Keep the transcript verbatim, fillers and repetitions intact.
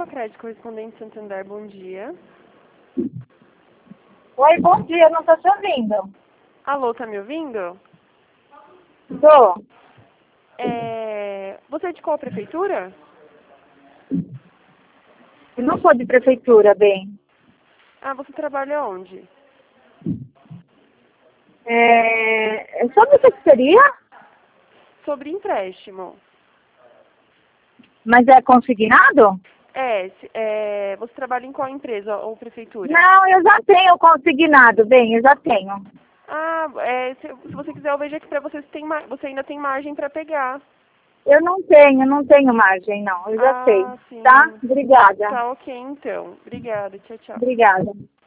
Crédito Correspondente Santander, bom dia. Oi, bom dia, não estou te ouvindo. Alô, tá me ouvindo? Tô. É... Você é de qual prefeitura? Eu não sou de prefeitura, bem. Ah, você trabalha onde? É... Sobre o que seria? Sobre empréstimo. Mas é consignado? É, se- é, você trabalha em qual empresa ou prefeitura? Não, eu já tenho consignado, bem, eu já tenho. Ah, é, se, se você quiser eu vejo aqui pra você se tem ma- você ainda tem margem pra pegar. Eu não tenho, não tenho margem, não, eu já sei. Ah, sim. Tá? Obrigada. Tá ok então. Obrigada, tchau, tchau. Obrigada.